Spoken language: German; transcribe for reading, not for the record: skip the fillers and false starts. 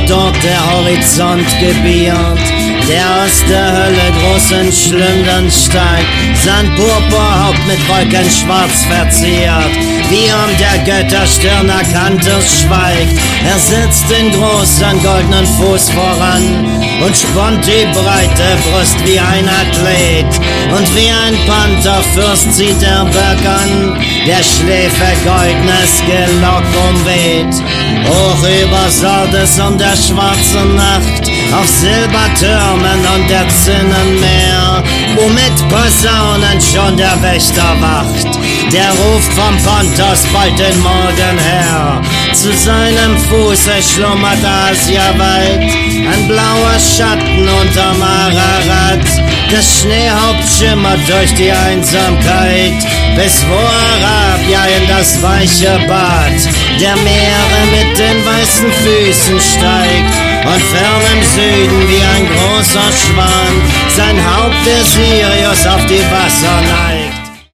dort der Horizont gebiert, der aus der Hölle großen Schlündern steigt, sein Purpurhaupt mit Wolken schwarz verziert, wie um der Götter Stirn Akanthus schweigt. Er setzt den großen goldenen Fuß voran und spannt die breite Brust wie ein Athlet, und wie ein Pantherfürst zieht er bergan, der Schläfe goldnes Gelock umweht. Hoch über Sardes und der schwarzen Nacht, auf Silbertürmen und der Zinnenmeer, wo mit Posaunen schon der Wächter wacht, der ruft vom Pontos bald den Morgen her. Zu seinem Fuße schlummert Asia weit, ein blauer Schatten unterm Ararat. Das Schneehaupt schimmert durch die Einsamkeit, bis wo Arabia in das weiche Bad der Meere mit den weißen Füßen steigt und fern im Süden wie ein großer Schwan sein Haupt der Sirius auf die Wasser neigt.